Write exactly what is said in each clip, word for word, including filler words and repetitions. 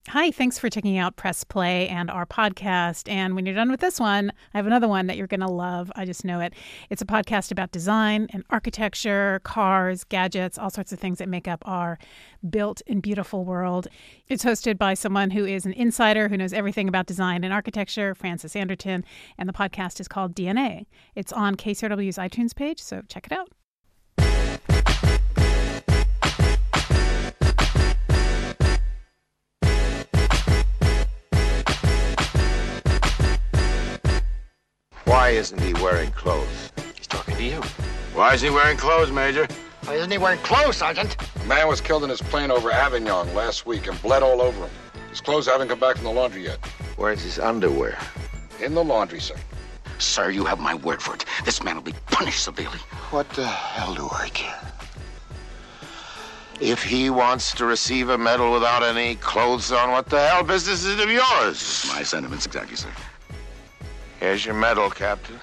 Hi, thanks for checking out Press Play and our podcast. And when you're done with this one, I have another one that you're going to love. I just know it. It's a podcast about design and architecture, cars, gadgets, all sorts of things that make up our built and beautiful world. It's hosted by someone who is an insider who knows everything about design and architecture, Francis Anderton, and the podcast is called D N A. It's on K C R W's iTunes page, so check it out. Why isn't he wearing clothes? He's talking to you. Why is he wearing clothes, Major? Why isn't he wearing clothes, Sergeant? A man was killed in his plane over Avignon last week and bled all over him. His clothes haven't come back from the laundry yet. Where's his underwear? In the laundry, sir. Sir, you have my word for it. This man will be punished severely. What the hell do I care? If he wants to receive a medal without any clothes on, what the hell business is it of yours? My sentiments exactly, sir. Here's your medal, Captain.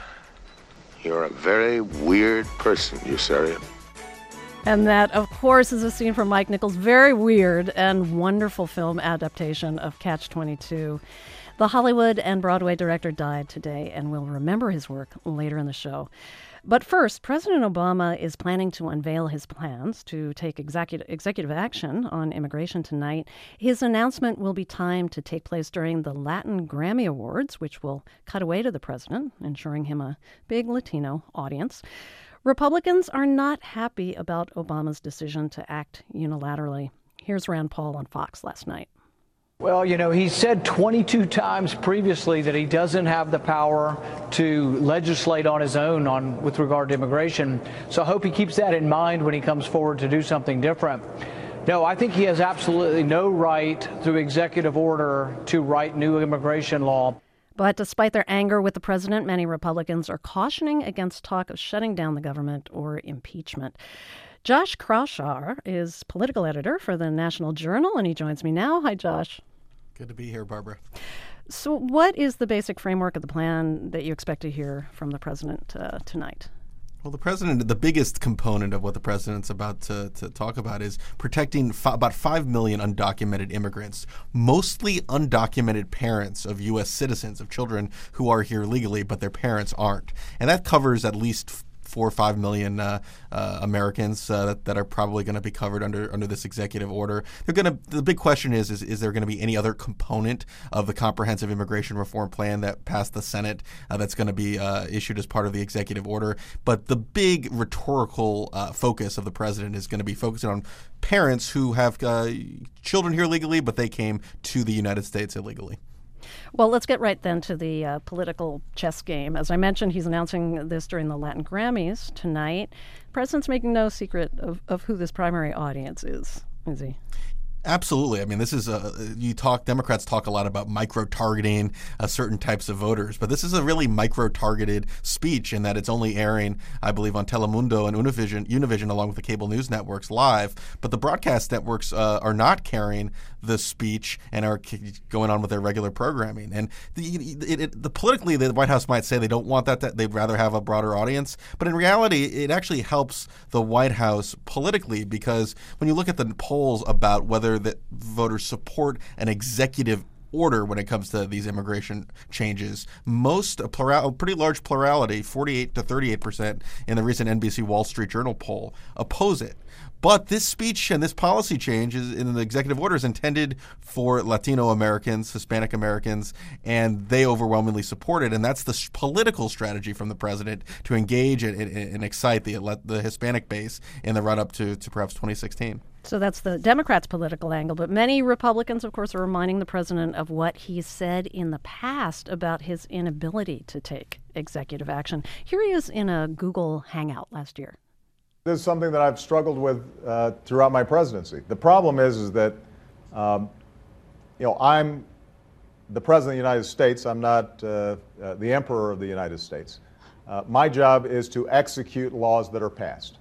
You're a very weird person, Yossarian. And that, of course, is a scene from Mike Nichols' very weird and wonderful film adaptation of Catch twenty-two. The Hollywood and Broadway director died today, and we'll remember his work later in the show. But first, President Obama is planning to unveil his plans to take executive, executive action on immigration tonight. His announcement will be timed to take place during the Latin Grammy Awards, which will cut away to the president, ensuring him a big Latino audience. Republicans are not happy about Obama's decision to act unilaterally. Here's Rand Paul on Fox last night. Well, you know, he said twenty-two times previously that he doesn't have the power to legislate on his own on with regard to immigration. So I hope he keeps that in mind when he comes forward to do something different. No, I think he has absolutely no right through executive order to write new immigration law. But despite their anger with the president, many Republicans are cautioning against talk of shutting down the government or impeachment. Josh Kraushaar is political editor for the National Journal, and he joins me now. Hi, Josh. Good to be here, Barbara. So what is the basic framework of the plan that you expect to hear from the president uh, tonight? Well, the president, the biggest component of what the president's about to, to talk about is protecting f- about five million undocumented immigrants, mostly undocumented parents of U S citizens, of children who are here legally, but their parents aren't. And that covers at least f- four or five million uh, uh, Americans uh, that, that are probably going to be covered under under this executive order. They're going to. The big question is: is is there going to be any other component of the comprehensive immigration reform plan that passed the Senate uh, that's going to be uh, issued as part of the executive order? But the big rhetorical uh, focus of the president is going to be focusing on parents who have uh, children here legally, but they came to the United States illegally. Well, let's get right then to the uh, political chess game. As I mentioned, he's announcing this during the Latin Grammys tonight. The president's making no secret of, of who this primary audience is, is he? Absolutely. I mean, this is a, you talk, Democrats talk a lot about micro-targeting uh, certain types of voters, but this is a really micro-targeted speech in that it's only airing, I believe, on Telemundo and Univision, Univision along with the cable news networks live, but the broadcast networks uh, are not carrying the speech and are going on with their regular programming. And the, it, it, the politically, the White House might say they don't want that, that, they'd rather have a broader audience, but in reality, it actually helps the White House politically because when you look at the polls about whether that voters support an executive order when it comes to these immigration changes. Most, a, plural, a pretty large plurality, forty-eight to thirty-eight percent in the recent N B C Wall Street Journal poll, oppose it. But this speech and this policy change is, in the executive order is intended for Latino Americans, Hispanic Americans, and they overwhelmingly support it. And that's the sh- political strategy from the president to engage and, and, and excite the, the Hispanic base in the run-up to, to perhaps twenty sixteen. So that's the Democrats' political angle. But many Republicans, of course, are reminding the president of what he said in the past about his inability to take executive action. Here he is in a Google Hangout last year. This is something that I've struggled with uh, throughout my presidency. The problem is, is that, um, you know, I'm the president of the United States. I'm not uh, uh, the emperor of the United States. Uh, my job is to execute laws that are passed.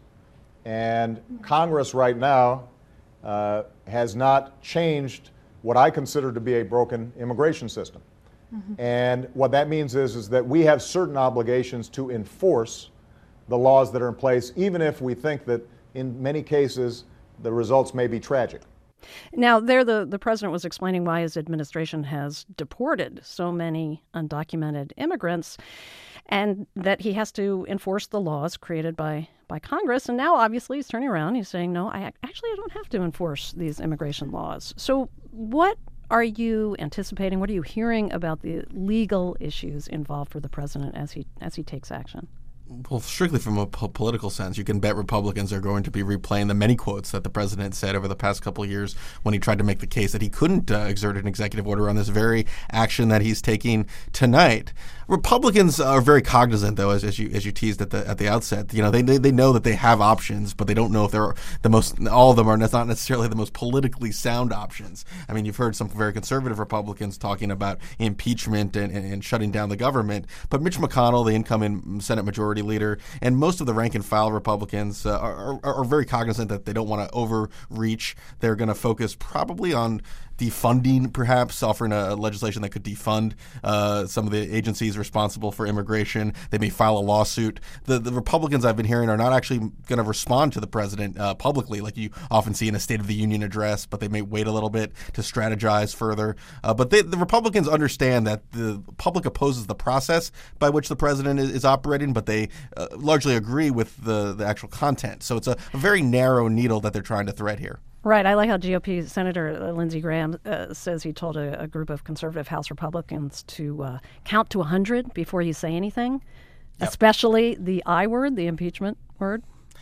And Congress right now uh, has not changed what I consider to be a broken immigration system. Mm-hmm. And what that means is, is that we have certain obligations to enforce the laws that are in place, even if we think that in many cases the results may be tragic. Now, there the, the president was explaining why his administration has deported so many undocumented immigrants and that he has to enforce the laws created by, by Congress. And now, obviously, he's turning around. He's saying, no, I actually I don't have to enforce these immigration laws. So what are you anticipating? What are you hearing about the legal issues involved for the president as he as he takes action? Well, strictly from a po- political sense, you can bet Republicans are going to be replaying the many quotes that the president said over the past couple of years when he tried to make the case that he couldn't uh, exert an executive order on this very action that he's taking tonight. Republicans are very cognizant, though, as, as you as you teased at the at the outset. You know, they, they they know that they have options, but they don't know if they're the most. All of them are not necessarily the most politically sound options. I mean, you've heard some very conservative Republicans talking about impeachment and, and, and shutting down the government, but Mitch McConnell, the incoming Senate Majority Leader, and most of the rank and file Republicans uh, are, are, are very cognizant that they don't want to overreach. They're going to focus probably on defunding, perhaps offering a legislation that could defund uh, some of the agencies responsible for immigration. They may file a lawsuit. The, the Republicans I've been hearing are not actually going to respond to the president uh, publicly, like you often see in a State of the Union address, but they may wait a little bit to strategize further. Uh, but they, the Republicans understand that the public opposes the process by which the president is, is operating, but they uh, largely agree with the, the actual content. So it's a, a very narrow needle that they're trying to thread here. Right. I like how G O P Senator Lindsey Graham uh, says he told a, a group of conservative House Republicans to uh, count to one hundred before you say anything, yep. Especially the I word, the impeachment word.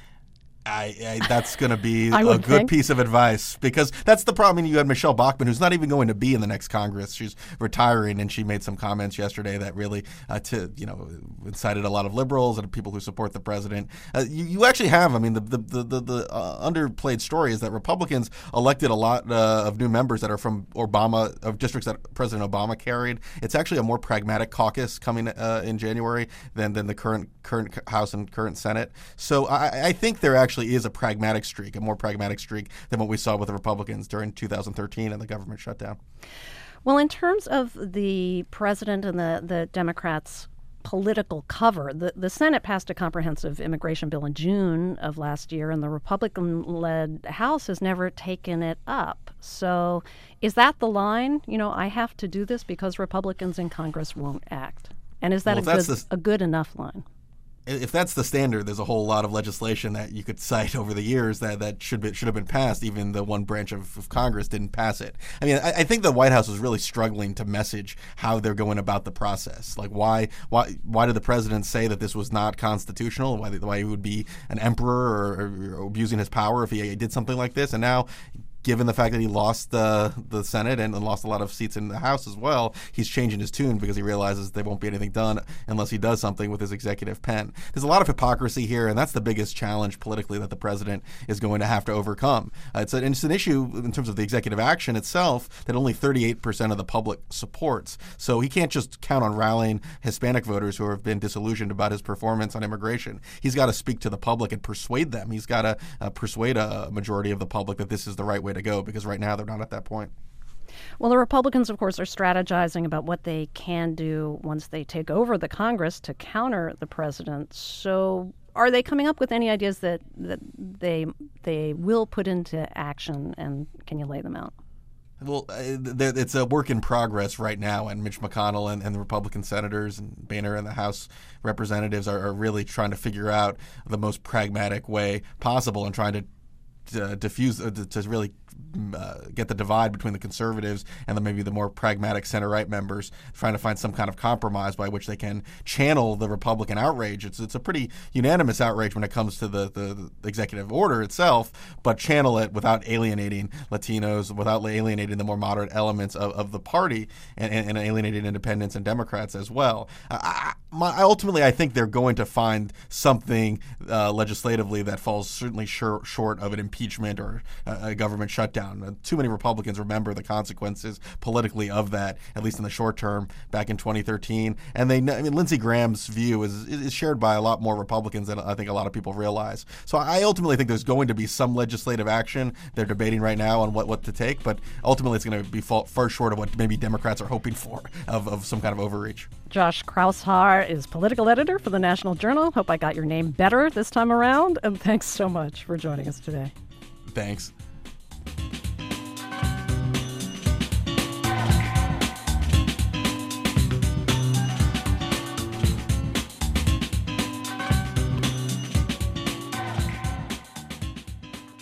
I, I, that's going to be a good think. piece of advice, because that's the problem. I mean, you had Michelle Bachmann, who's not even going to be in the next Congress. She's retiring, and she made some comments yesterday that really, uh, to you know, incited a lot of liberals and people who support the president. Uh, you, you actually have, I mean, the the the, the, the uh, underplayed story is that Republicans elected a lot uh, of new members that are from Obama, of districts that President Obama carried. It's actually a more pragmatic caucus coming uh, in January than than the current current House and current Senate. So I, I think they're actually is a pragmatic streak, a more pragmatic streak than what we saw with the Republicans during two thousand thirteen and the government shutdown. Well, in terms of the president and the, the Democrats' political cover, the, the Senate passed a comprehensive immigration bill in June of last year, and the Republican-led House has never taken it up. So is that the line? You know, I have to do this because Republicans in Congress won't act. And is that well, a, good, the... a good enough line? If that's the standard, there's a whole lot of legislation that you could cite over the years that, that should be, should have been passed. Even the one branch of, of Congress didn't pass it. I mean, I, I think the White House was really struggling to message how they're going about the process. Like, why why why did the president say that this was not constitutional? Why why he would be an emperor or, or abusing his power if he did something like this? And now, given the fact that he lost uh, the Senate and lost a lot of seats in the House as well, he's changing his tune because he realizes there won't be anything done unless he does something with his executive pen. There's a lot of hypocrisy here, and that's the biggest challenge politically that the president is going to have to overcome. Uh, it's, a, it's an issue in terms of the executive action itself that only thirty-eight percent of the public supports. So he can't just count on rallying Hispanic voters who have been disillusioned about his performance on immigration. He's got to speak to the public and persuade them. He's got to uh, persuade a majority of the public that this is the right way to go, because right now they're not at that point. Well, the Republicans, of course, are strategizing about what they can do once they take over the Congress to counter the president. So are they coming up with any ideas that, that they they will put into action, and can you lay them out? Well, it's a work in progress right now, and Mitch McConnell and, and the Republican senators and Boehner and the House representatives are, are really trying to figure out the most pragmatic way possible and trying to Uh, diffuse uh, to really uh, get the divide between the conservatives and then maybe the more pragmatic center-right members, trying to find some kind of compromise by which they can channel the Republican outrage. It's it's a pretty unanimous outrage when it comes to the, the, the executive order itself, but channel it without alienating Latinos, without alienating the more moderate elements of, of the party, and, and, and alienating independents and Democrats as well. I, my, ultimately, I think they're going to find something uh, legislatively that falls certainly short, short of an impeachment or a, a government shutdown. Uh, too many Republicans remember the consequences politically of that, at least in the short term, back in twenty thirteen. And they, I mean, Lindsey Graham's view is is shared by a lot more Republicans than I think a lot of people realize. So I ultimately think there's going to be some legislative action. They're debating right now on what, what to take, but ultimately it's going to be far, far short of what maybe Democrats are hoping for, of, of some kind of overreach. Josh Kraushaar is political editor for the National Journal. Hope I got your name better this time around, and thanks so much for joining us today. Thanks.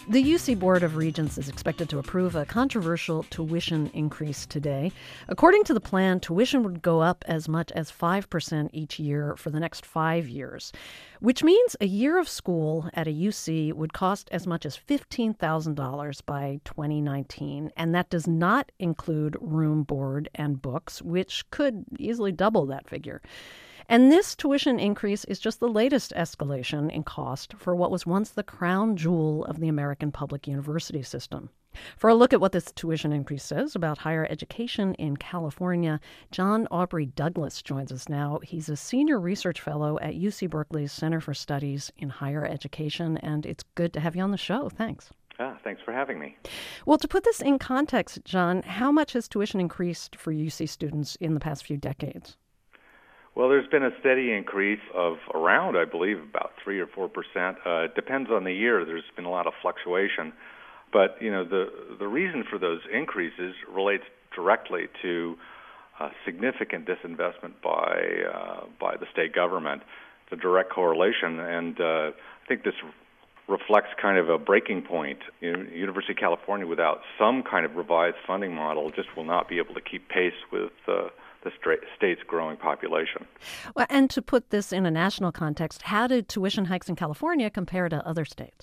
The U C Board of Regents is expected to approve a controversial tuition increase today. According to the plan, tuition would go up as much as five percent each year for the next five years, which means a year of school at a U C would cost as much as fifteen thousand dollars by twenty nineteen, and that does not include room, board, and books, which could easily double that figure. And this tuition increase is just the latest escalation in cost for what was once the crown jewel of the American public university system. For a look at what this tuition increase says about higher education in California, John Aubrey Douglas joins us now. He's a senior research fellow at U C Berkeley's Center for Studies in Higher Education, and it's good to have you on the show. Thanks. Ah, thanks for having me. Well, to put this in context, John, how much has tuition increased for U C students in the past few decades? Well, there's been a steady increase of around, I believe, about three or four percent. Uh, it depends on the year. There's been a lot of fluctuation. But, you know, the, the reason for those increases relates directly to uh, significant disinvestment by uh, by the state government. It's a direct correlation, and uh, I think this reflects kind of a breaking point. You know, University of California, without some kind of revised funding model, just will not be able to keep pace with uh, the state's growing population. Well, and to put this in a national context, how did tuition hikes in California compare to other states?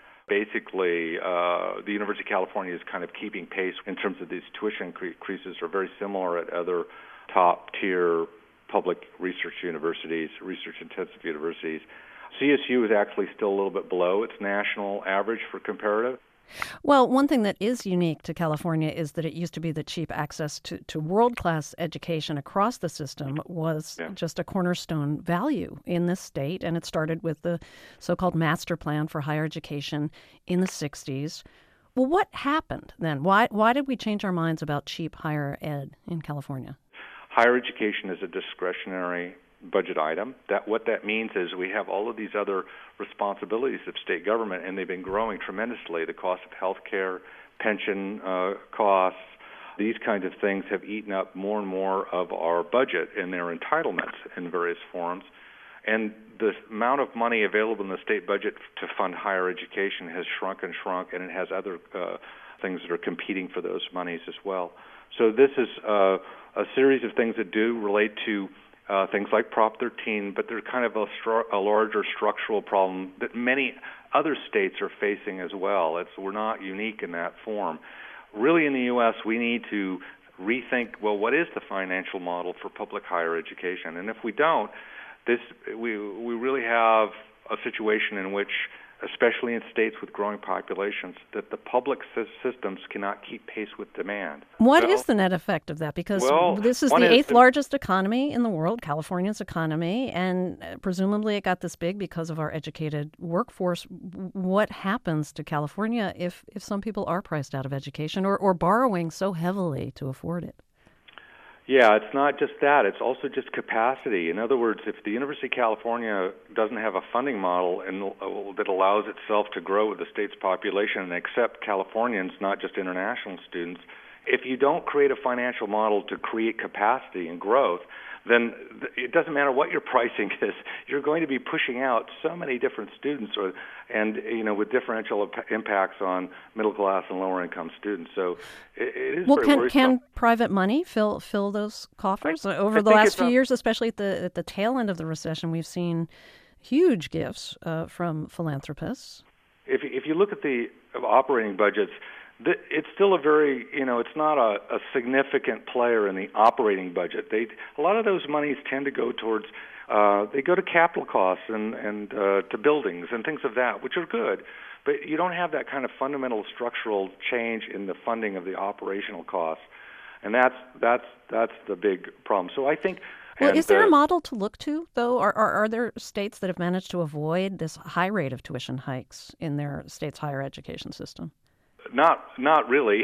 Basically, uh, the University of California is kind of keeping pace in terms of these tuition increases are very similar at other top-tier public research universities, research-intensive universities. C S U is actually still a little bit below its national average for comparative. Well, one thing that is unique to California is that it used to be that cheap access to, to world-class education across the system was yeah. just a cornerstone value in this state, and it started with the so-called Master Plan for Higher Education in the sixties. Well, what happened then? Why, why did we change our minds about cheap higher ed in California? Higher education is a discretionary budget item. That what that means is we have all of these other responsibilities of state government, and they've been growing tremendously. The cost of health care, pension uh, costs, these kinds of things have eaten up more and more of our budget and their entitlements in various forms. And the amount of money available in the state budget to fund higher education has shrunk and shrunk, and it has other uh, things that are competing for those monies as well. So this is uh, a series of things that do relate to Uh, things like Prop thirteen, but they're kind of a, stru- a larger structural problem that many other states are facing as well. It's, we're not unique in that form. Really, in the U S, we need to rethink, well, what is the financial model for public higher education? And if we don't, this we we really have a situation in which, especially in states with growing populations, that the public systems cannot keep pace with demand. What so, is the net effect of that? Because well, this is the is eighth the, largest economy in the world, California's economy, and presumably it got this big because of our educated workforce. What happens to California if, if some people are priced out of education or, or borrowing so heavily to afford it? Yeah, it's not just that. It's also just capacity. In other words, if the University of California doesn't have a funding model and, uh, that allows itself to grow with the state's population and accept Californians, not just international students, if you don't create a financial model to create capacity and growth, then it doesn't matter what your pricing is. You're going to be pushing out so many different students, or, and you know, with differential impacts on middle class and lower income students. So it, it is well. very Can worrisome. can private money fill fill those coffers I, over I the last few a, years, especially at the at the tail end of the recession? We've seen huge gifts uh, from philanthropists. If if you look at the operating budgets, it's still a very, you know, it's not a, a significant player in the operating budget. They, a lot of those monies tend to go towards, uh, they go to capital costs and, and uh, to buildings and things of that, which are good. But you don't have that kind of fundamental structural change in the funding of the operational costs. And that's, that's, that's the big problem. So I think... Well, and, is there uh, a model to look to, though? Are, are, are there states that have managed to avoid this high rate of tuition hikes in their state's higher education system? Not not really.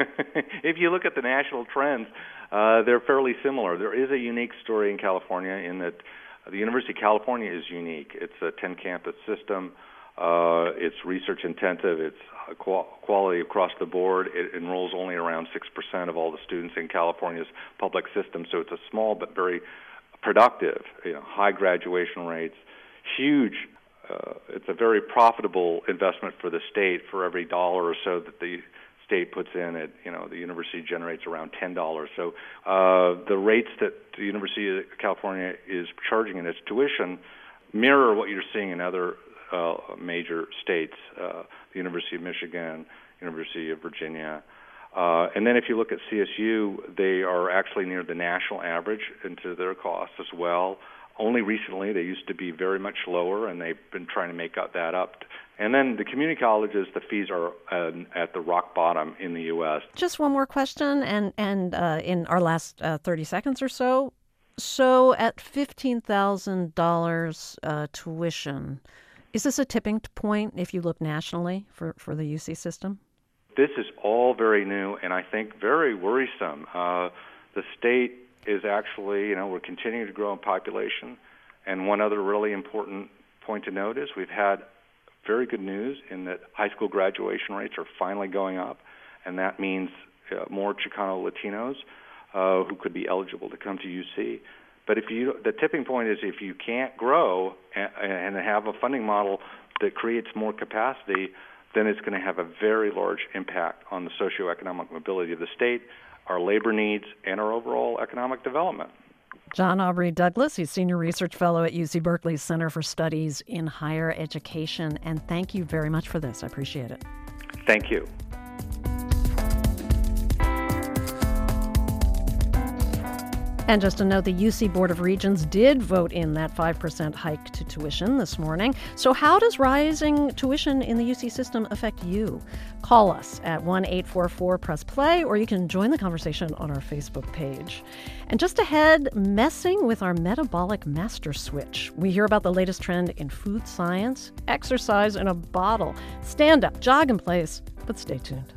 If you look at the national trends, uh, they're fairly similar. There is a unique story in California in that the University of California is unique. It's a ten-campus system. Uh, it's research-intensive. It's qual- quality across the board. It enrolls only around six percent of all the students in California's public system, so it's a small but very productive, you know, high graduation rates, huge uh, it's a very profitable investment for the state. For every dollar or so that the state puts in, it you know the university generates around ten dollars. So uh, the rates that the University of California is charging in its tuition mirror what you're seeing in other uh, major states, uh, the University of Michigan, University of Virginia. Uh, and then if you look at C S U, they are actually near the national average into their costs as well. Only recently, they used to be very much lower, and they've been trying to make up that up. And then the community colleges, the fees are uh, at the rock bottom in the U S. Just one more question, and, and uh, in our last uh, thirty seconds or so. So at fifteen thousand dollars uh, tuition, is this a tipping point if you look nationally for, for the U C system? This is all very new and I think very worrisome. Uh, the state is actually, you know, we're continuing to grow in population. And one other really important point to note is we've had very good news in that high school graduation rates are finally going up. And that means uh, more Chicano Latinos uh, who could be eligible to come to U C. But if you, the tipping point is if you can't grow and, and have a funding model that creates more capacity, then it's going to have a very large impact on the socioeconomic mobility of the state, our labor needs, and our overall economic development. John Aubrey Douglas, he's Senior Research Fellow at U C Berkeley's Center for Studies in Higher Education. And thank you very much for this. I appreciate it. Thank you. And just to note, the U C Board of Regents did vote in that five percent hike to tuition this morning. So how does rising tuition in the U C system affect you? Call us at one eight four four press play, or you can join the conversation on our Facebook page. And just ahead, messing with our metabolic master switch. We hear about the latest trend in food science, exercise in a bottle. Stand up, jog in place, but stay tuned.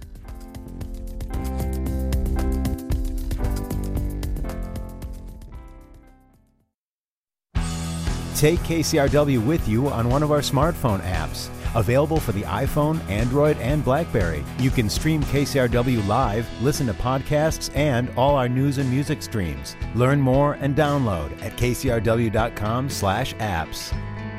Take K C R W with you on one of our smartphone apps. Available for the iPhone, Android, and BlackBerry. You can stream K C R W live, listen to podcasts, and all our news and music streams. Learn more and download at k c r w dot com slash apps.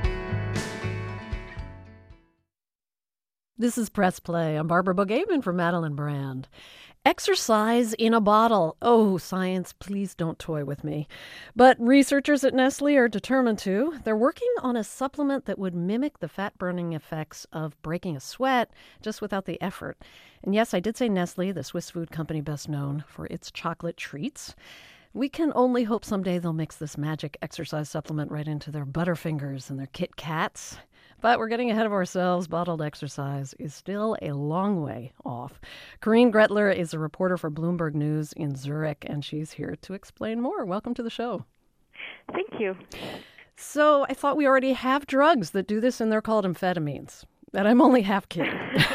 This is Press Play. I'm Barbara Bogaben for Madeline Brand. Exercise in a bottle. Oh, science, please don't toy with me. But researchers at Nestle are determined to. They're working on a supplement that would mimic the fat-burning effects of breaking a sweat, just without the effort. And yes, I did say Nestle, the Swiss food company best known for its chocolate treats. We can only hope someday they'll mix this magic exercise supplement right into their Butterfingers and their Kit Kats. But we're getting ahead of ourselves. Bottled exercise is still a long way off. Corinne Gretler is a reporter for Bloomberg News in Zurich, and she's here to explain more. Welcome to the show. Thank you. So I thought we already have drugs that do this, and they're called amphetamines. And I'm only half kidding.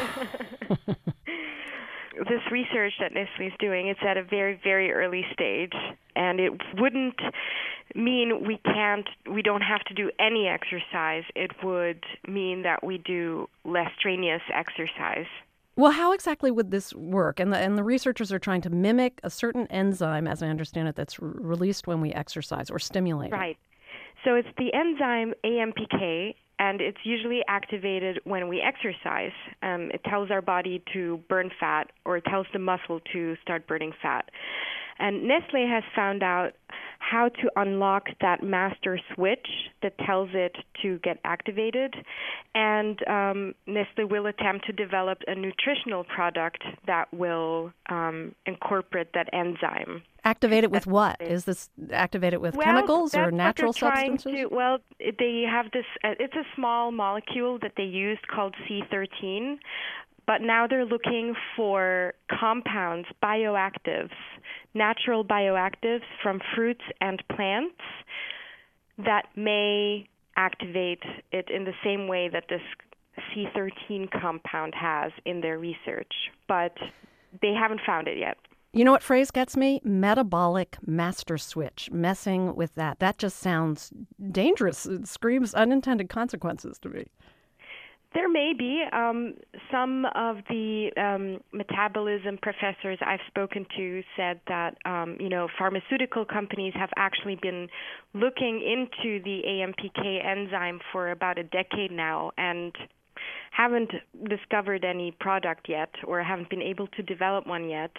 This research that Nestle is doing, it's at a very, very early stage, and it wouldn't mean we can't, we don't have to do any exercise. It would mean that we do less strenuous exercise. Well, how exactly would this work? And the, and the researchers are trying to mimic a certain enzyme, as I understand it, that's re- released when we exercise or stimulate. Right. So it's the enzyme A M P K, and it's usually activated when we exercise. Um, it tells our body to burn fat, or it tells the muscle to start burning fat. And Nestle has found out how to unlock that master switch that tells it to get activated. And um, Nestle will attempt to develop a nutritional product that will um, incorporate that enzyme. Activate it with what? Is this activate it with well, chemicals or that's natural what they're trying substances? To, well, they have this, uh, it's a small molecule that they used called C thirteen, but now they're looking for compounds, bioactives, natural bioactives from fruits and plants that may activate it in the same way that this C thirteen compound has in their research, but they haven't found it yet. You know what phrase gets me? Metabolic master switch. Messing with that. That just sounds dangerous. It screams unintended consequences to me. There may be. Um, some of the um, metabolism professors I've spoken to said that, um, you know, pharmaceutical companies have actually been looking into the A M P K enzyme for about a decade now and haven't discovered any product yet or haven't been able to develop one yet.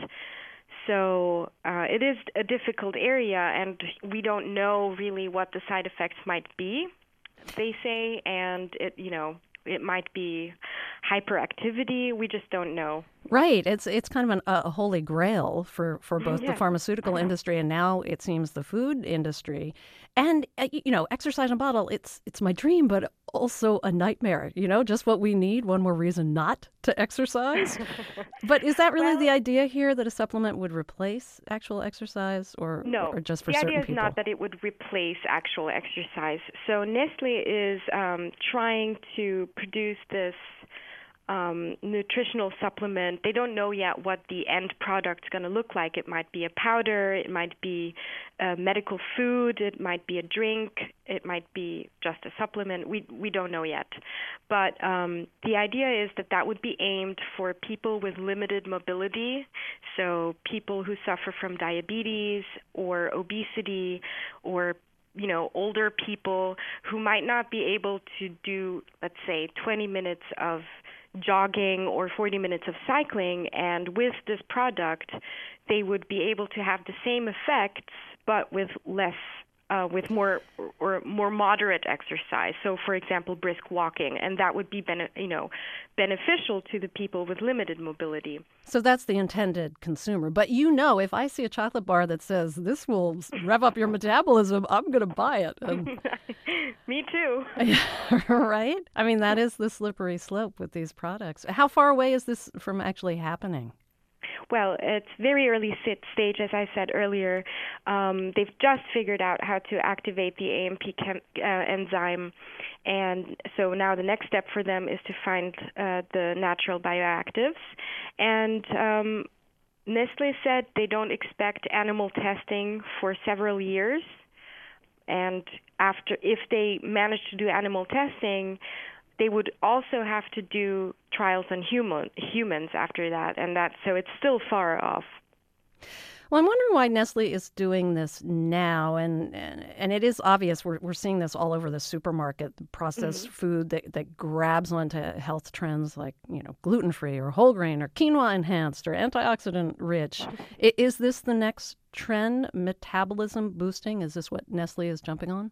So uh, it is a difficult area, and we don't know really what the side effects might be, they say, and it, you know, it might be hyperactivity. We just don't know. Right. It's it's kind of an, a holy grail for, for both Yeah. the pharmaceutical industry and now it seems the food industry. And, uh, you know, exercise in a bottle, it's it's my dream, but also a nightmare. You know, just what we need, one more reason not to exercise. But is that really Well- the idea here, that a supplement would replace actual exercise or, No, or just for the certain idea is people? not that it would replace actual exercise. So Nestle is um, trying to produce this um, nutritional supplement. They don't know yet what the end product's going to look like. It might be a powder, it might be a medical food, it might be a drink, it might be just a supplement. We we don't know yet. But um, the idea is that that would be aimed for people with limited mobility, so people who suffer from diabetes or obesity or you know, older people who might not be able to do, let's say, twenty minutes of jogging or forty minutes of cycling, and with this product, they would be able to have the same effects, but with less, uh, with more or more moderate exercise. So, for example, brisk walking, and that would be, bene- you know, beneficial to the people with limited mobility. So that's the intended consumer. But you know, if I see a chocolate bar that says this will rev up your metabolism, I'm going to buy it. And Me too. right? I mean, that is the slippery slope with these products. How far away is this from actually happening? Well, it's very early sit stage, as I said earlier. Um, they've just figured out how to activate the A M P chem- uh, enzyme, and so now the next step for them is to find uh, the natural bioactives. And um, Nestle said they don't expect animal testing for several years. And after, if they manage to do animal testing, they would also have to do trials on human, humans after that, and that so it's still far off. Well, I'm wondering why Nestle is doing this now, and and, and it is obvious we're we're seeing this all over the supermarket, the processed mm-hmm. food that, that grabs onto health trends like, you know, gluten-free or whole grain or quinoa enhanced or antioxidant rich. Is this the next trend, metabolism boosting? Is this what Nestle is jumping on?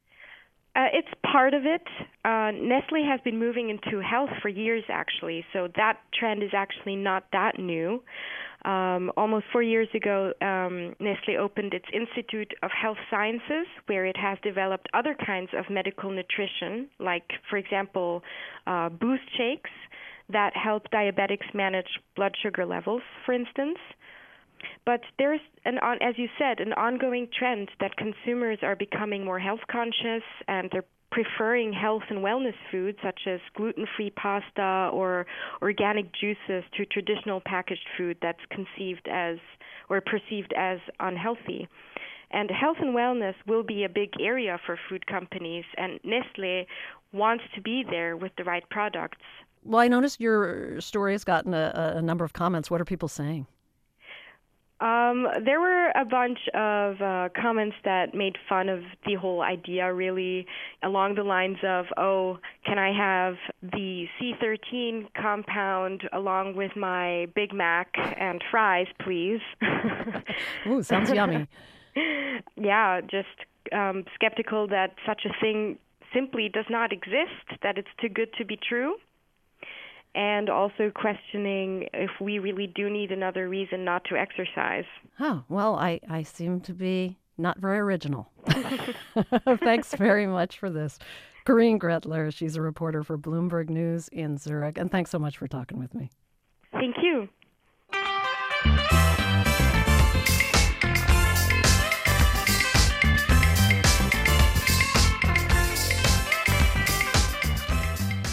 Uh, it's part of it. Uh, Nestle has been moving into health for years, actually, so that trend is actually not that new. Um, almost four years ago, um, Nestle opened its Institute of Health Sciences, where it has developed other kinds of medical nutrition, like, for example, uh, boost shakes that help diabetics manage blood sugar levels, for instance. But there's, an on, as you said, an ongoing trend that consumers are becoming more health conscious and they're preferring health and wellness foods such as gluten-free pasta or organic juices to traditional packaged food that's conceived as or perceived as unhealthy. And health and wellness will be a big area for food companies, and Nestle wants to be there with the right products. Well, I noticed your story has gotten a, a number of comments. What are people saying? Um, there were a bunch of uh, comments that made fun of the whole idea, really, along the lines of, oh, can I have the C thirteen compound along with my Big Mac and fries, please? Ooh, sounds yummy. Yeah, just um, skeptical that such a thing simply does not exist, that it's too good to be true. And also questioning if we really do need another reason not to exercise. Oh, well, I, I seem to be not very original. Thanks very much for this. Corinne Gretler, she's a reporter for Bloomberg News in Zurich. And thanks so much for talking with me. Thank you.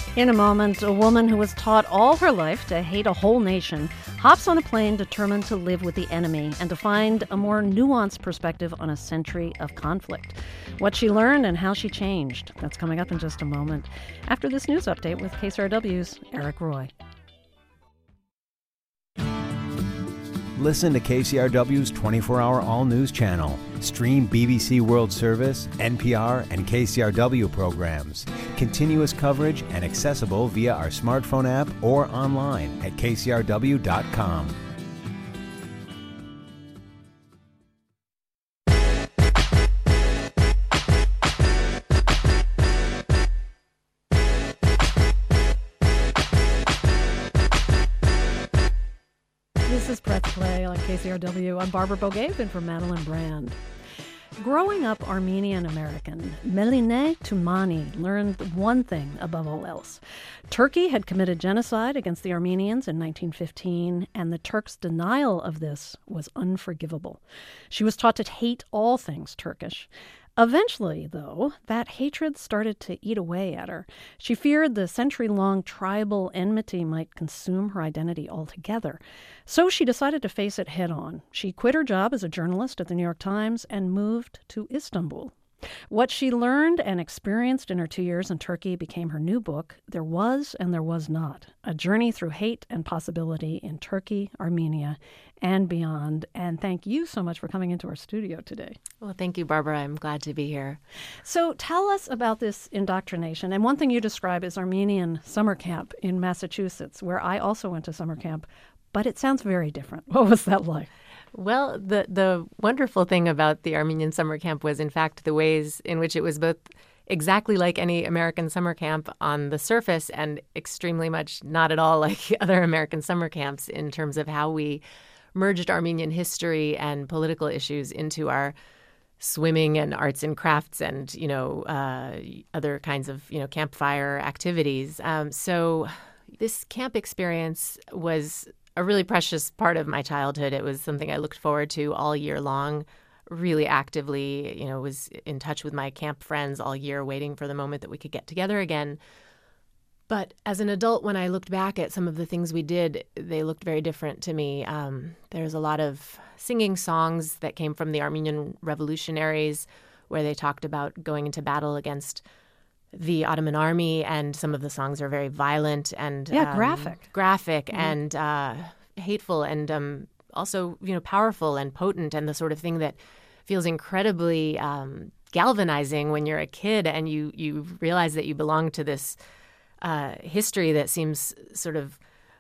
In a moment, a woman who was taught all her life to hate a whole nation hops on a plane determined to live with the enemy and to find a more nuanced perspective on a century of conflict. What she learned and how she changed. That's coming up in just a moment after this news update with K C R W's Eric Roy. Listen to K C R W's twenty-four hour all-news channel. Stream B B C World Service, N P R, and K C R W programs. Continuous coverage and accessible via our smartphone app or online at K C R W dot com. This is Press Play on K C R W. I'm Barbara Bogavan for Madeline Brand. Growing up Armenian American, Meline Toumani learned one thing above all else. Turkey had committed genocide against the Armenians in nineteen fifteen, and the Turks' denial of this was unforgivable. She was taught to hate all things Turkish. Eventually, though, that hatred started to eat away at her. She feared the century-long tribal enmity might consume her identity altogether. So she decided to face it head-on. She quit her job as a journalist at the New York Times and moved to Istanbul. What she learned and experienced in her two years in Turkey became her new book, There Was and There Was Not, a journey through hate and possibility in Turkey, Armenia, and beyond. And thank you so much for coming into our studio today. Well, thank you, Barbara. I'm glad to be here. So tell us about this indoctrination. And one thing you describe is Armenian summer camp in Massachusetts, where I also went to summer camp, but it sounds very different. What was that like? Well, the the wonderful thing about the Armenian summer camp was, in fact, the ways in which it was both exactly like any American summer camp on the surface and extremely much not at all like other American summer camps in terms of how we merged Armenian history and political issues into our swimming and arts and crafts and, you know, uh, other kinds of, you know, campfire activities. Um, so this camp experience was a really precious part of my childhood. It was something I looked forward to all year long, really actively, you know, was in touch with my camp friends all year, waiting for the moment that we could get together again. But as an adult, when I looked back at some of the things we did, they looked very different to me. Um, there's a lot of singing songs that came from the Armenian revolutionaries where they talked about going into battle against the Ottoman army, and some of the songs are very violent and yeah, um, graphic, graphic, mm-hmm. and uh, hateful, and um, also you know powerful and potent, and the sort of thing that feels incredibly um, galvanizing when you're a kid and you you realize that you belong to this uh, history that seems sort of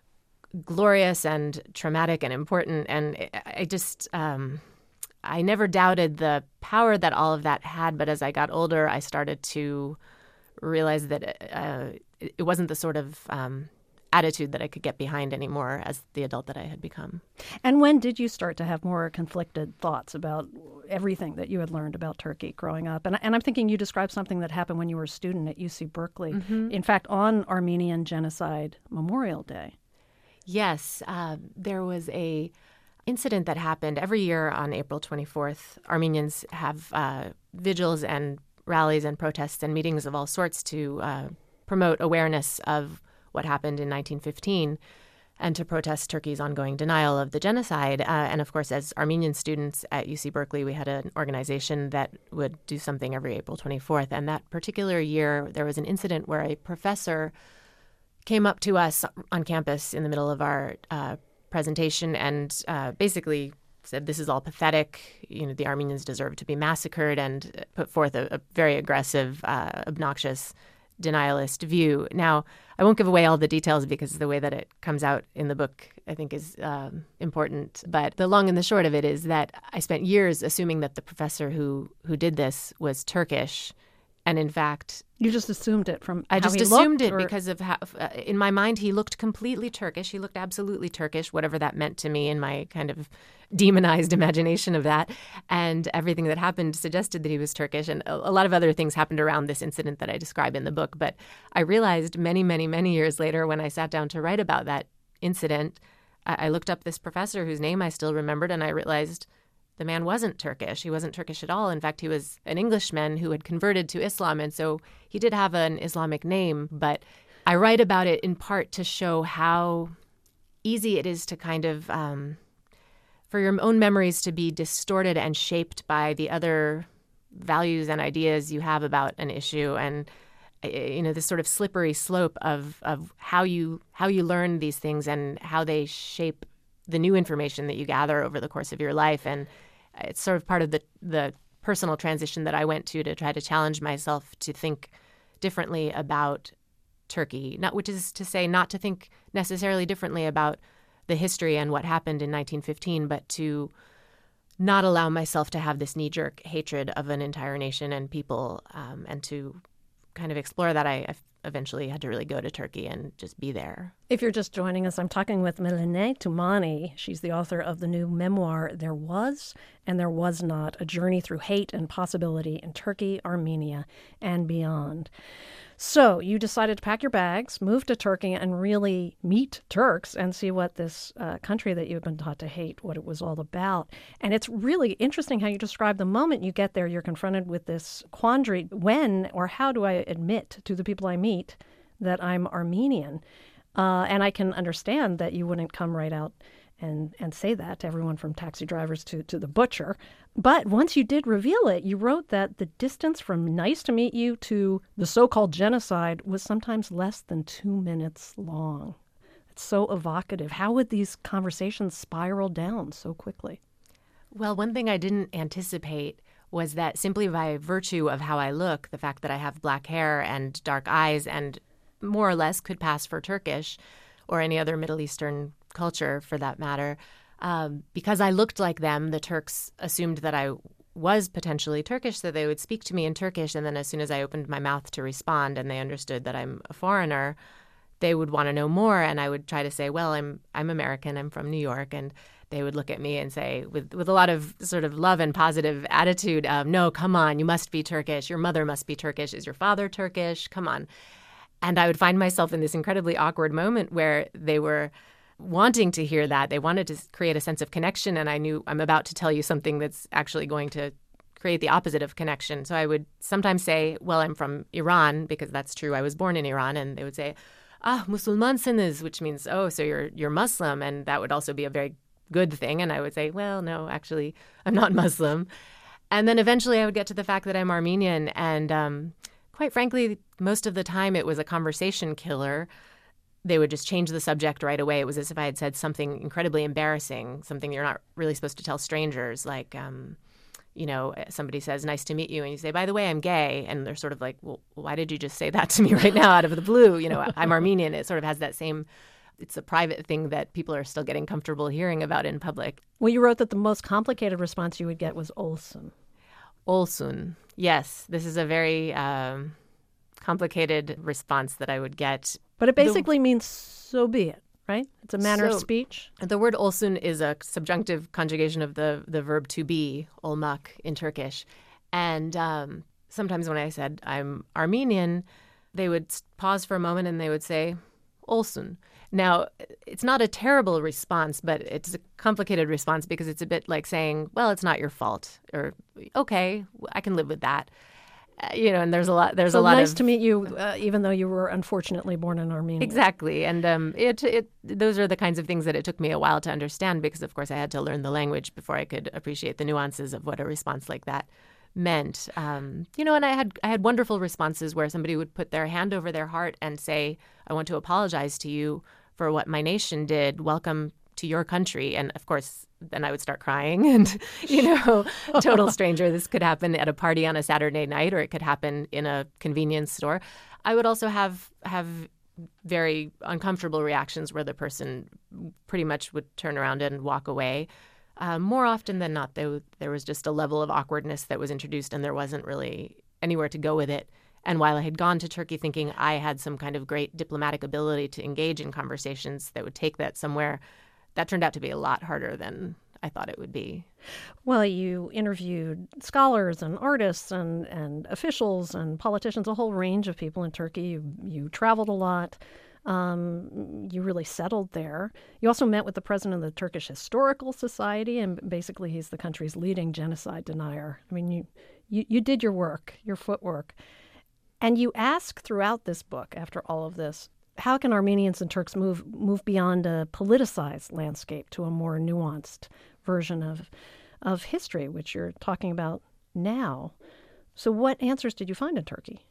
glorious and traumatic and important. And I just um, I never doubted the power that all of that had, but as I got older, I started to realized that uh, it wasn't the sort of um, attitude that I could get behind anymore as the adult that I had become. And when did you start to have more conflicted thoughts about everything that you had learned about Turkey growing up? And, and I'm thinking you described something that happened when you were a student at U C Berkeley, mm-hmm. in fact, on Armenian Genocide Memorial Day. Yes, uh, there was a incident that happened every year on April twenty-fourth. Armenians have uh, vigils and rallies and protests and meetings of all sorts to uh, promote awareness of what happened in nineteen fifteen and to protest Turkey's ongoing denial of the genocide. Uh, and of course, as Armenian students at U C Berkeley, we had an organization that would do something every April twenty-fourth. And that particular year, there was an incident where a professor came up to us on campus in the middle of our uh, presentation and uh, basically said, this is all pathetic, you know, the Armenians deserve to be massacred, and put forth a, a very aggressive, uh, obnoxious, denialist view. Now, I won't give away all the details because the way that it comes out in the book, I think, is um, important. But the long and the short of it is that I spent years assuming that the professor who, who did this was Turkish. And in fact, you just assumed it from I how just he assumed looked, it or? because of how, uh, in my mind, he looked completely Turkish. He looked absolutely Turkish, whatever that meant to me in my kind of demonized imagination of that. And everything that happened suggested that he was Turkish. And a, a lot of other things happened around this incident that I describe in the book. But I realized many, many, many years later when I sat down to write about that incident, I, I looked up this professor whose name I still remembered, and I realized the man wasn't Turkish. He wasn't Turkish at all. In fact, he was an Englishman who had converted to Islam. And so he did have an Islamic name, but I write about it in part to show how easy it is to kind of, um, for your own memories to be distorted and shaped by the other values and ideas you have about an issue, and you know, this sort of slippery slope of of how you how you learn these things and how they shape the new information that you gather over the course of your life. And it's sort of part of the the personal transition that I went to to try to challenge myself to think differently about Turkey, not which is to say not to think necessarily differently about the history and what happened in nineteen fifteen, but to not allow myself to have this knee-jerk hatred of an entire nation and people, um, and to kind of explore that. I, I eventually had to really go to Turkey and just be there. If you're just joining us, I'm talking with Melineh Toumani. She's the author of the new memoir, There Was and There Was Not, A Journey Through Hate and Possibility in Turkey, Armenia, and Beyond. So you decided to pack your bags, move to Turkey, and really meet Turks and see what this uh, country that you've been taught to hate, what it was all about. And it's really interesting how you describe the moment you get there, you're confronted with this quandary. When or how do I admit to the people I meet that I'm Armenian? Uh, and I can understand that you wouldn't come right out and, and say that to everyone from taxi drivers to, to the butcher. But once you did reveal it, you wrote that the distance from nice to meet you to the so-called genocide was sometimes less than two minutes long. It's so evocative. How would these conversations spiral down so quickly? Well, one thing I didn't anticipate was that simply by virtue of how I look, the fact that I have black hair and dark eyes and more or less could pass for Turkish or any other Middle Eastern culture for that matter, um, because I looked like them, the Turks assumed that I was potentially Turkish, so they would speak to me in Turkish, and then as soon as I opened my mouth to respond and they understood that I'm a foreigner, they would want to know more, and I would try to say, well, I'm I'm American, I'm from New York, and they would look at me and say, with, with a lot of sort of love and positive attitude, um, no, come on, you must be Turkish, your mother must be Turkish, is your father Turkish, come on. And I would find myself in this incredibly awkward moment where they were wanting to hear that. They wanted to create a sense of connection, and I knew I'm about to tell you something that's actually going to create the opposite of connection. So I would sometimes say, well, I'm from Iran, because that's true. I was born in Iran. And they would say, ah, Musulmansınız, which means, oh, so you're you're Muslim. And that would also be a very good thing. And I would say, well, no, actually, I'm not Muslim. And then eventually I would get to the fact that I'm Armenian. And um, quite frankly, most of the time it was a conversation killer. They would just change the subject right away. It was as if I had said something incredibly embarrassing, something you're not really supposed to tell strangers. Like, um, you know, somebody says, nice to meet you. And you say, by the way, I'm gay. And they're sort of like, well, why did you just say that to me right now out of the blue? You know, I'm Armenian. It sort of has that same, it's a private thing that people are still getting comfortable hearing about in public. Well, you wrote that the most complicated response you would get was Olsun. Olsun. Yes. This is a very um, complicated response that I would get. But it basically the, means so be it, right? It's a manner so, of speech. The word olsun is a subjunctive conjugation of the, the verb to be, olmak, in Turkish. And um, sometimes when I said I'm Armenian, they would pause for a moment and they would say, olsun. Now, it's not a terrible response, but it's a complicated response because it's a bit like saying, well, it's not your fault, or okay, I can live with that. Uh, you know, and there's a lot. There's so a lot. Nice of, to meet you, uh, even though you were unfortunately born in Armenia. Exactly, and um, it it those are the kinds of things that it took me a while to understand because, of course, I had to learn the language before I could appreciate the nuances of what a response like that meant. Um, you know, and I had I had wonderful responses where somebody would put their hand over their heart and say, "I want to apologize to you for what my nation did. Welcome to your country." And of course, then I would start crying and, you know, total stranger. This could happen at a party on a Saturday night, or it could happen in a convenience store. I would also have have very uncomfortable reactions where the person pretty much would turn around and walk away. Uh, more often than not, there, there was just a level of awkwardness that was introduced, and there wasn't really anywhere to go with it. And while I had gone to Turkey thinking I had some kind of great diplomatic ability to engage in conversations that would take that somewhere, that turned out to be a lot harder than I thought it would be. Well, you interviewed scholars and artists and, and officials and politicians, a whole range of people in Turkey. You, you traveled a lot. Um, you really settled there. You also met with the president of the Turkish Historical Society, and basically he's the country's leading genocide denier. I mean, you, you, you did your work, your footwork. And you ask throughout this book, after all of this, how can Armenians and Turks move move beyond a politicized landscape to a more nuanced version of of history, which you're talking about now? So what answers did you find in Turkey?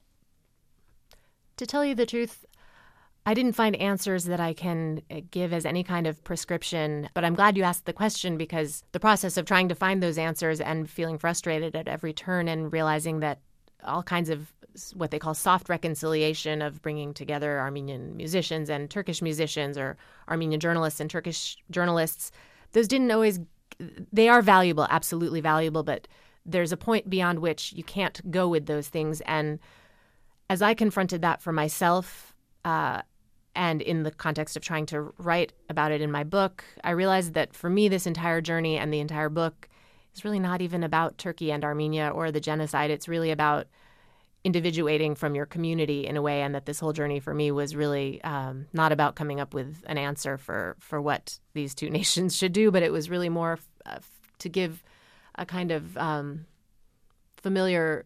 To tell you the truth, I didn't find answers that I can give as any kind of prescription, but I'm glad you asked the question, because the process of trying to find those answers and feeling frustrated at every turn and realizing that all kinds of what they call soft reconciliation of bringing together Armenian musicians and Turkish musicians, or Armenian journalists and Turkish journalists, those didn't always, they are valuable, absolutely valuable, but there's a point beyond which you can't go with those things. And as I confronted that for myself, uh, and in the context of trying to write about it in my book, I realized that for me, this entire journey and the entire book is really not even about Turkey and Armenia or the genocide. It's really about individuating from your community in a way, and that this whole journey for me was really um, not about coming up with an answer for, for what these two nations should do, but it was really more uh, to give a kind of um, familiar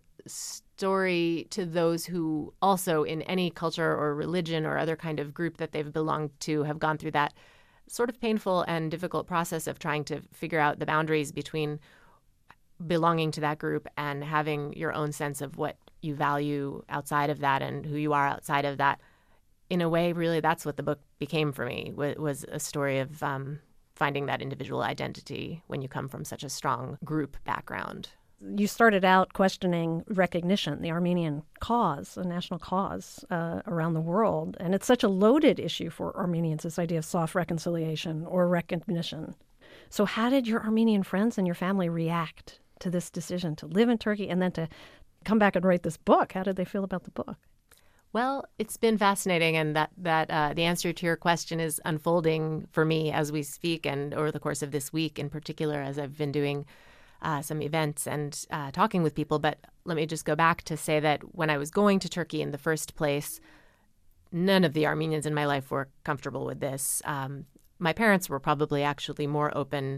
story to those who also in any culture or religion or other kind of group that they've belonged to have gone through that sort of painful and difficult process of trying to figure out the boundaries between belonging to that group and having your own sense of what you value outside of that and who you are outside of that. In a way, really, that's what the book became for me, was a story of um, finding that individual identity when you come from such a strong group background. You started out questioning recognition, the Armenian cause, a national cause uh, around the world. And it's such a loaded issue for Armenians, this idea of soft reconciliation or recognition. So how did your Armenian friends and your family react to this decision to live in Turkey and then to come back and write this book? How did they feel about the book? Well, it's been fascinating, and that, that uh, the answer to your question is unfolding for me as we speak, and over the course of this week in particular, as I've been doing Uh, some events and uh, talking with people. But let me just go back to say that when I was going to Turkey in the first place, none of the Armenians in my life were comfortable with this. Um, my parents were probably actually more open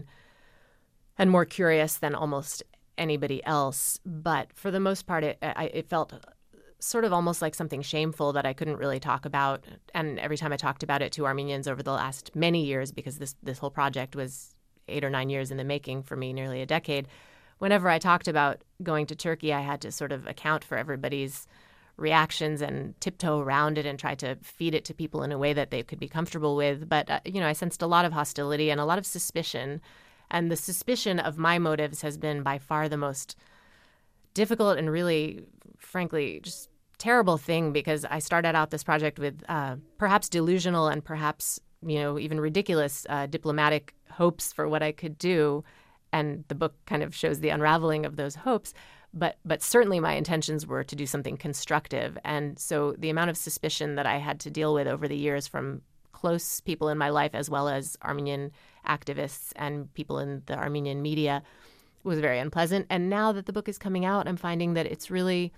and more curious than almost anybody else. But for the most part, it, I, it felt sort of almost like something shameful that I couldn't really talk about. And every time I talked about it to Armenians over the last many years, because this, this whole project was eight or nine years in the making for me, nearly a decade. Whenever I talked about going to Turkey, I had to sort of account for everybody's reactions and tiptoe around it and try to feed it to people in a way that they could be comfortable with. But, uh, you know, I sensed a lot of hostility and a lot of suspicion. And the suspicion of my motives has been by far the most difficult and really, frankly, just terrible thing, because I started out this project with uh, perhaps delusional and perhaps, you know, even ridiculous uh, diplomatic hopes for what I could do. And the book kind of shows the unraveling of those hopes. But but certainly my intentions were to do something constructive. And so the amount of suspicion that I had to deal with over the years from close people in my life, as well as Armenian activists and people in the Armenian media, was very unpleasant. And now that the book is coming out, I'm finding that it's really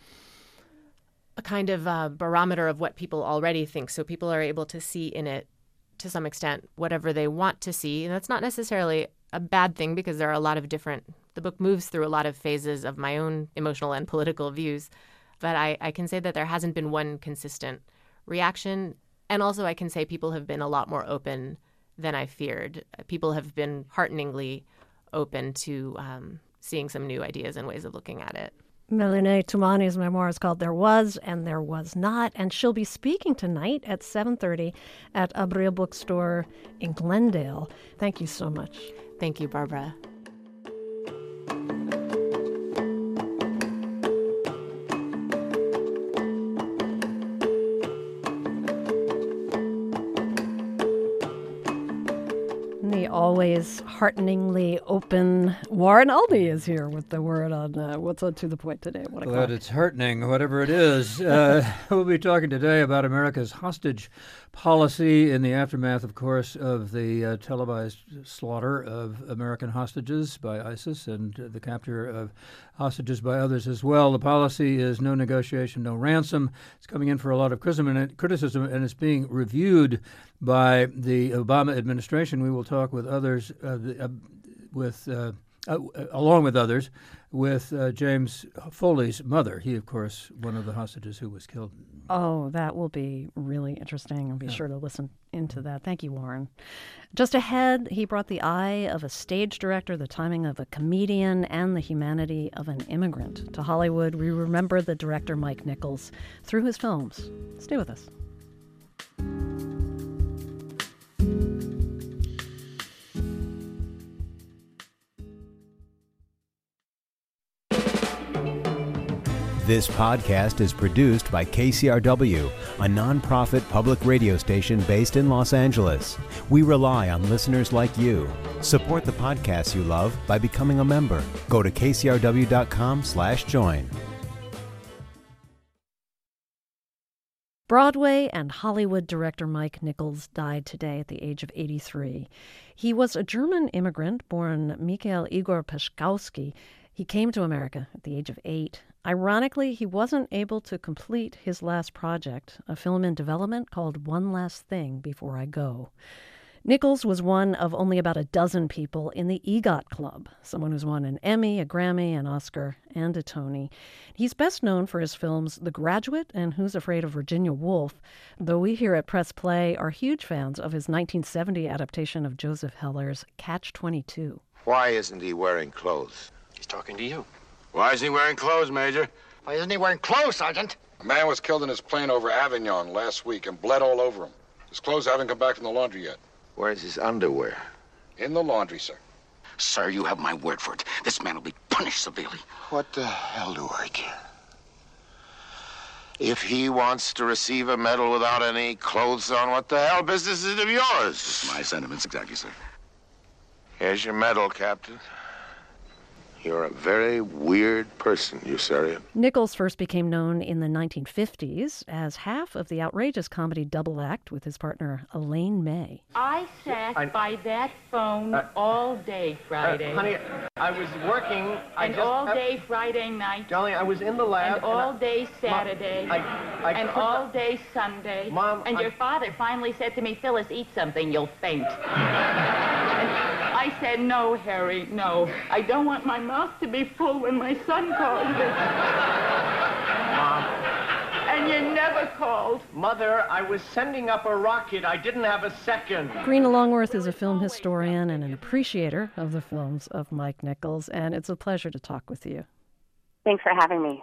a kind of uh, barometer of what people already think. So people are able to see in it, to some extent, whatever they want to see. And that's not necessarily a bad thing, because there are a lot of different, the book moves through a lot of phases of my own emotional and political views. But I, I can say that there hasn't been one consistent reaction. And also I can say people have been a lot more open than I feared. People have been hearteningly open to um, seeing some new ideas and ways of looking at it. Melune Toumani's memoir is called There Was and There Was Not, and she'll be speaking tonight at seven thirty at Abril Bookstore in Glendale. Thank you so much. Thank you, Barbara. The always hearteningly open Warren Albee is here with the word on uh, what's on To the Point today. What Glad o'clock. It's heartening, whatever it is. Uh, we'll be talking today about America's hostage policy in the aftermath, of course, of the uh, televised slaughter of American hostages by ISIS and the capture of hostages by others as well. The policy is no negotiation, no ransom. It's coming in for a lot of criticism, and it's being reviewed by the Obama administration. We will talk with others, uh, the, uh, with uh, uh, along with others, with uh, James Foley's mother. He, of course, one of the hostages who was killed. Oh, that will be really interesting. I'll be Yeah. sure to listen into that. Thank you, Warren. Just ahead, he brought the eye of a stage director, the timing of a comedian, and the humanity of an immigrant to Hollywood. We remember the director Mike Nichols through his films. Stay with us. This podcast is produced by K C R W, a nonprofit public radio station based in Los Angeles. We rely on listeners like you. Support the podcasts you love by becoming a member. Go to k c r w dot com slash join. Broadway and Hollywood director Mike Nichols died today at the age of eighty-three. He was a German immigrant born Mikhail Igor Peszkowski. He came to America at the age of eight. Ironically, he wasn't able to complete his last project, a film in development called One Last Thing Before I Go. Nichols was one of only about a dozen people in the EGOT Club, someone who's won an Emmy, a Grammy, an Oscar, and a Tony. He's best known for his films The Graduate and Who's Afraid of Virginia Woolf, though we here at Press Play are huge fans of his nineteen seventy adaptation of Joseph Heller's Catch twenty-two. Why isn't he wearing clothes? He's talking to you. Why isn't he wearing clothes, Major? Why isn't he wearing clothes, Sergeant? A man was killed in his plane over Avignon last week and bled all over him. His clothes haven't come back from the laundry yet. Where's his underwear? In the laundry, sir. Sir, you have my word for it. This man will be punished severely. What the hell do I care? If he wants to receive a medal without any clothes on, what the hell business is it of yours? My sentiments, exactly, sir. Here's your medal, Captain. You're a very weird person, Yossarian. Nichols first became known in the nineteen fifties as half of the outrageous comedy Double Act with his partner Elaine May. I sat I- by that phone Uh, all day Friday. Uh, honey, I was working. I and just, all uh, day Friday night. Darling, I was in the lab. And all I- day Saturday. Mom, I, I and could all not- day Sunday. Mom, And I- your father finally said to me, Phyllis, eat something, you'll faint. And I said, no, Harry, no. I don't want my mouth to be full when my son calls me. Mom. And you never called. Mother, I was sending up a rocket. I didn't have a second. Karina Longworth is a film historian and an appreciator of the films of Mike Nichols, and it's a pleasure to talk with you. Thanks for having me.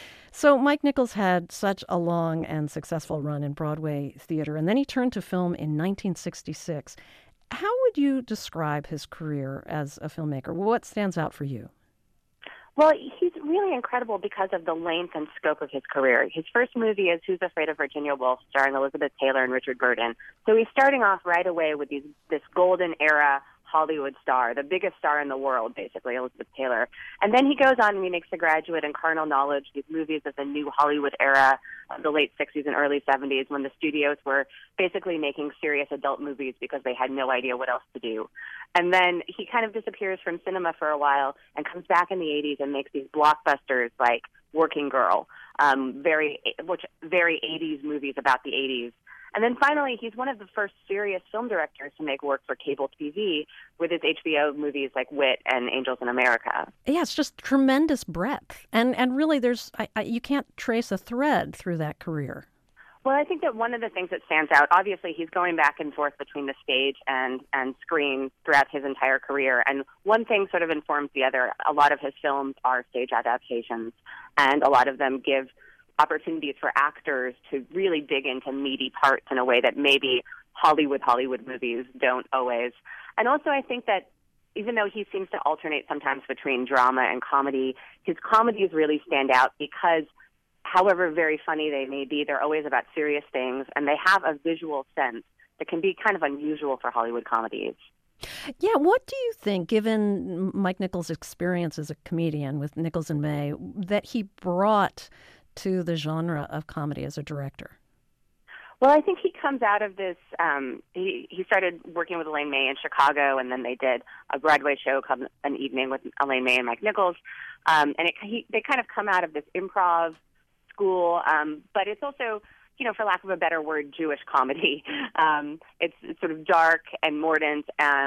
So Mike Nichols had such a long and successful run in Broadway theater, and then he turned to film in nineteen sixty-six. How would you describe his career as a filmmaker? What stands out for you? Well, he's really incredible because of the length and scope of his career. His first movie is Who's Afraid of Virginia Woolf, starring Elizabeth Taylor and Richard Burton. So he's starting off right away with these, this golden era Hollywood star, the biggest star in the world, basically, Elizabeth Taylor. And then he goes on and he makes The Graduate and Carnal Knowledge, these movies of the new Hollywood era, of the late sixties and early seventies, when the studios were basically making serious adult movies because they had no idea what else to do. And then he kind of disappears from cinema for a while and comes back in the eighties and makes these blockbusters like Working Girl, um, very, which very eighties movies about the eighties. And then finally, he's one of the first serious film directors to make work for cable T V with his H B O movies like Wit and Angels in America. Yeah, it's just tremendous breadth. And and really, there's I, I, you can't trace a thread through that career. Well, I think that one of the things that stands out, obviously, he's going back and forth between the stage and, and screen throughout his entire career. And one thing sort of informs the other. A lot of his films are stage adaptations, and a lot of them give opportunities for actors to really dig into meaty parts in a way that maybe Hollywood, Hollywood movies don't always. And also I think that even though he seems to alternate sometimes between drama and comedy, his comedies really stand out because however very funny they may be, they're always about serious things, and they have a visual sense that can be kind of unusual for Hollywood comedies. Yeah, what do you think, given Mike Nichols' experience as a comedian with Nichols and May, that he brought to the genre of comedy as a director? Well, I think he comes out of this, um, he, he started working with Elaine May in Chicago, and then they did a Broadway show called An Evening with Elaine May and Mike Nichols. Um, and it, he, they kind of come out of this improv school, um, but it's also, you know, for lack of a better word, Jewish comedy. Um, it's, it's sort of dark and mordant, um,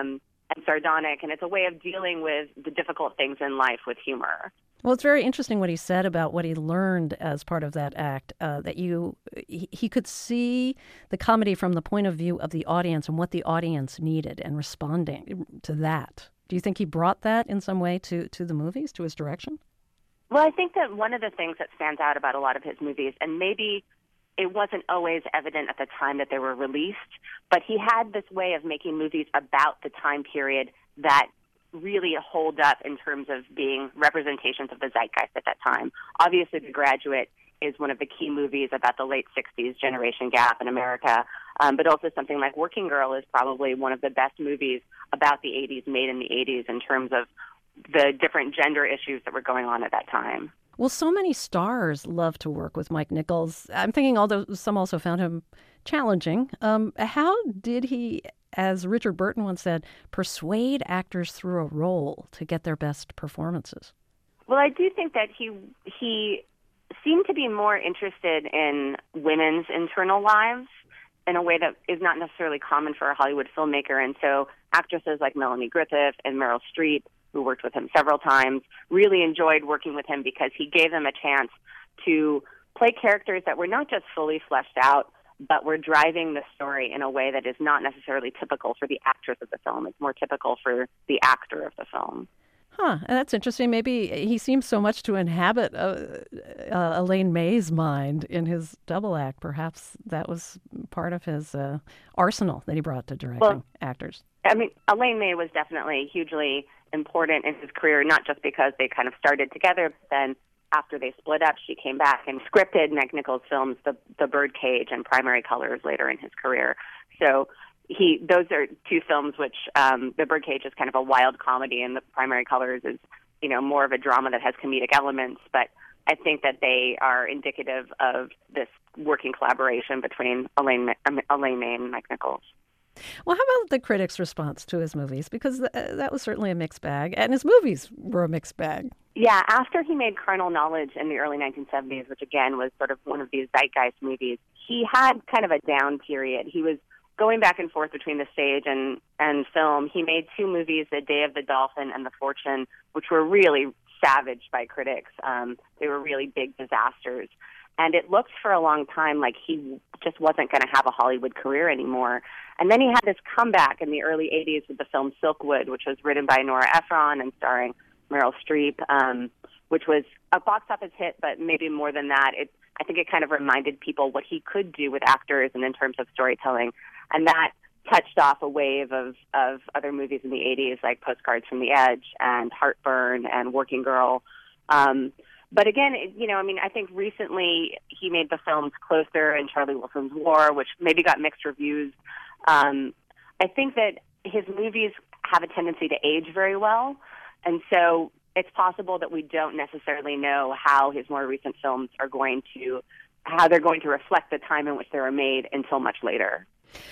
and sardonic, and it's a way of dealing with the difficult things in life with humor. Well, it's very interesting what he said about what he learned as part of that act, uh, that you he, he could see the comedy from the point of view of the audience and what the audience needed and responding to that. Do you think he brought that in some way to, to the movies, to his direction? Well, I think that one of the things that stands out about a lot of his movies, and maybe it wasn't always evident at the time that they were released, but he had this way of making movies about the time period that really hold up in terms of being representations of the zeitgeist at that time. Obviously, The Graduate is one of the key movies about the late sixties generation gap in America, um, but also something like Working Girl is probably one of the best movies about the eighties, made in the eighties, in terms of the different gender issues that were going on at that time. Well, so many stars love to work with Mike Nichols. I'm thinking, although some also found him challenging, um, how did he, as Richard Burton once said, persuade actors through a role to get their best performances? Well, I do think that he he seemed to be more interested in women's internal lives in a way that is not necessarily common for a Hollywood filmmaker. And so actresses like Melanie Griffith and Meryl Streep, who worked with him several times, really enjoyed working with him because he gave them a chance to play characters that were not just fully fleshed out, but were driving the story in a way that is not necessarily typical for the actress of the film. It's more typical for the actor of the film. Huh, that's interesting. Maybe he seems so much to inhabit uh, uh, Elaine May's mind in his double act. Perhaps that was part of his uh, arsenal that he brought to directing well, actors. I mean, Elaine May was definitely hugely important in his career, not just because they kind of started together, but then after they split up, she came back and scripted Mike Nichols' films, The, the Birdcage and Primary Colors, later in his career. So he, those are two films which, um, The Birdcage is kind of a wild comedy, and The Primary Colors is, you know, more of a drama that has comedic elements. But I think that they are indicative of this working collaboration between Elaine, Elaine May and Mike Nichols. Well, how about the critics' response to his movies? Because th- that was certainly a mixed bag, and his movies were a mixed bag. Yeah, after he made Carnal Knowledge in the early nineteen seventies, which again was sort of one of these zeitgeist movies, he had kind of a down period. He was going back and forth between the stage and, and film. He made two movies, The Day of the Dolphin and The Fortune, which were really savaged by critics. Um, they were really big disasters. And it looked for a long time like he just wasn't going to have a Hollywood career anymore. And then he had this comeback in the early eighties with the film Silkwood, which was written by Nora Ephron and starring Meryl Streep, um, which was a box office hit, but maybe more than that. It, I think it kind of reminded people what he could do with actors and in terms of storytelling. And that touched off a wave of, of other movies in the eighties, like Postcards from the Edge and Heartburn and Working Girl. Um, But again, you know, I mean, I think recently he made the films Closer and Charlie Wilson's War, which maybe got mixed reviews. Um, I think that his movies have a tendency to age very well, and so it's possible that we don't necessarily know how his more recent films are going to, how they're going to reflect the time in which they were made until much later.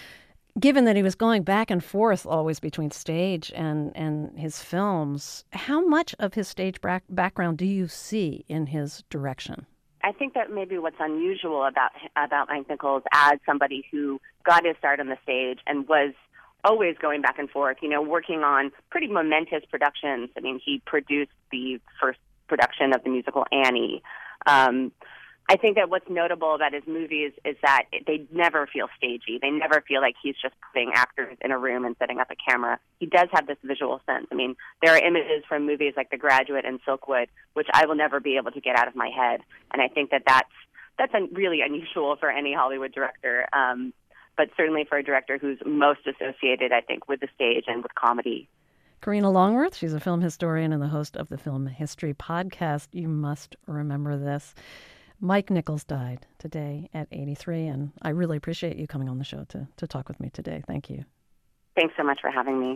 Given that he was going back and forth always between stage and, and his films, how much of his stage back- background do you see in his direction? I think that maybe what's unusual about about Mike Nichols as somebody who got his start on the stage and was always going back and forth, you know, working on pretty momentous productions. I mean, he produced the first production of the musical Annie. Um, I think that what's notable about his movies is that they never feel stagey. They never feel like he's just putting actors in a room and setting up a camera. He does have this visual sense. I mean, there are images from movies like The Graduate and Silkwood, which I will never be able to get out of my head. And I think that that's, that's un- really unusual for any Hollywood director, um, but certainly for a director who's most associated, I think, with the stage and with comedy. Karina Longworth, she's a film historian and the host of the Film History Podcast. You must remember this. Mike Nichols died today at eighty-three, and I really appreciate you coming on the show to, to talk with me today. Thank you. Thanks so much for having me.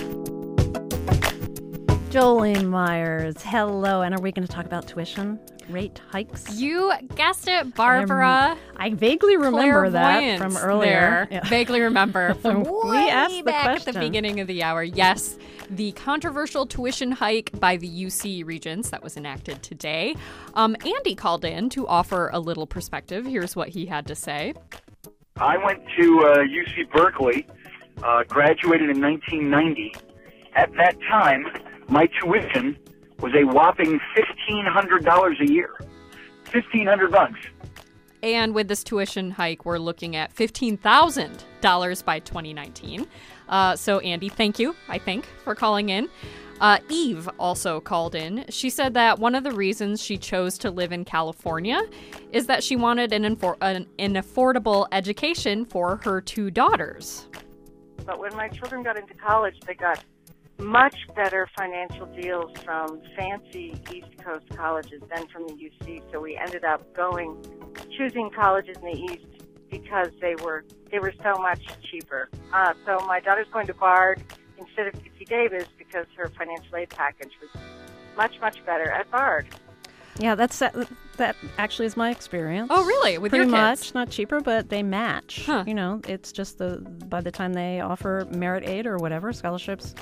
Jolene Myers, hello. And are we going to talk about tuition? rate hikes. You guessed it, Barbara. I vaguely remember that from earlier. Yeah. Vaguely remember from we way asked the back question. at the beginning of the hour. Yes, the controversial tuition hike by the U C Regents that was enacted today. Um, Andy called in to offer a little perspective. Here's what he had to say. I went to uh, U C Berkeley, uh, graduated in nineteen ninety. At that time, my tuition was a whopping fifteen hundred dollars a year. fifteen hundred bucks. And with this tuition hike, we're looking at fifteen thousand dollars by twenty nineteen. Uh, so, Andy, thank you, I think, for calling in. Uh, Eve also called in. She said that one of the reasons she chose to live in California is that she wanted an, infor- an, an affordable education for her two daughters. But when my children got into college, they got much better financial deals from fancy East Coast colleges than from the U C. So we ended up going, choosing colleges in the East because they were they were so much cheaper. Uh, so my daughter's going to Bard instead of U C Davis because her financial aid package was much, much better at Bard. Yeah, that's that, that actually is my experience. Oh, really? With Pretty your much, kids? not cheaper, but they match. Huh. You know, it's just the by the time they offer merit aid or whatever scholarships,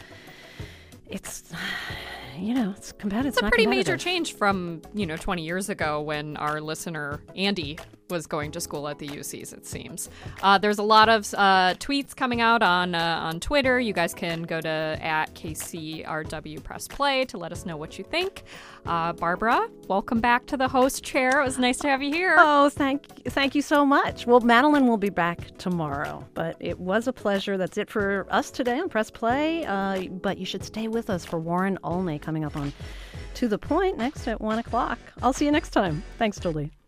it's you know it's competitive. It's a pretty major change from you know twenty years ago when our listener Andy was going to school at the U Cs, it seems. Uh, there's a lot of uh, tweets coming out on uh, on Twitter. You guys can go to at K C R W Press Play to let us know what you think. Uh, Barbara, welcome back to the host chair. It was nice to have you here. Oh, thank thank you so much. Well, Madeline will be back tomorrow, but it was a pleasure. That's it for us today on Press Play. Uh, but you should stay with us for Warren Olney coming up on To the Point next at one o'clock. I'll see you next time. Thanks, Julie.